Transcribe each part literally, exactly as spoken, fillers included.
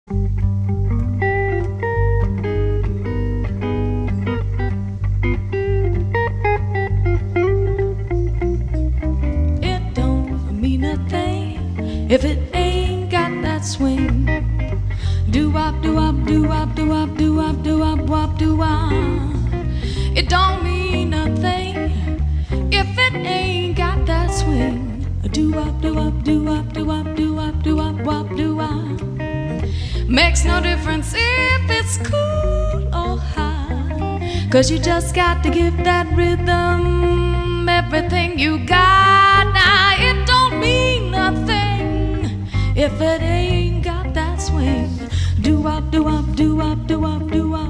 It don't mean a thing if it ain't got that swing. Do wop, do wop, do wop, do wop, do wop, do wop, wop, do wop. It don't mean a thing if it ain't got that swing. Do wop, do wop, do wop, do wop, do wop, do wop, wop, do wop. Makes no difference if it's cool or high, 'cause you just got to give that rhythm everything you got. Now it don't mean nothing if it ain't got that swing. Do wop, do wop, do wop, do wop, do wop.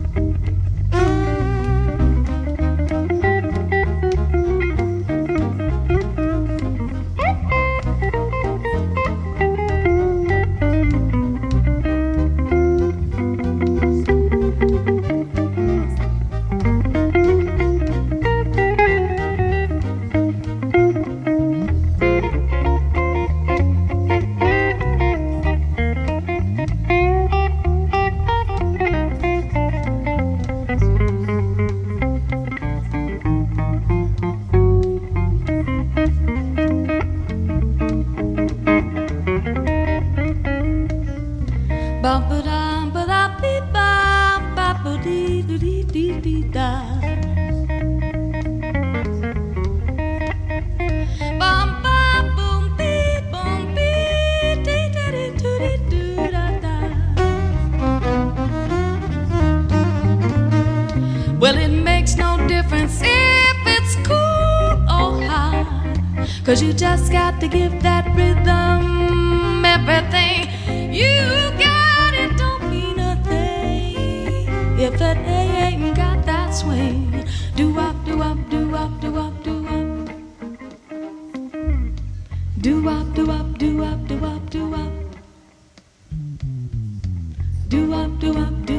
Well, it makes no difference if it's cool or high, 'cause you just got to give that rhythm everything you got. It don't mean a thing if it ain't got that swing. Do wop, do wop, do wop, do wop, do wop. Do wop, do wop, do wop, do wop, do wop. Do wop, do wop, do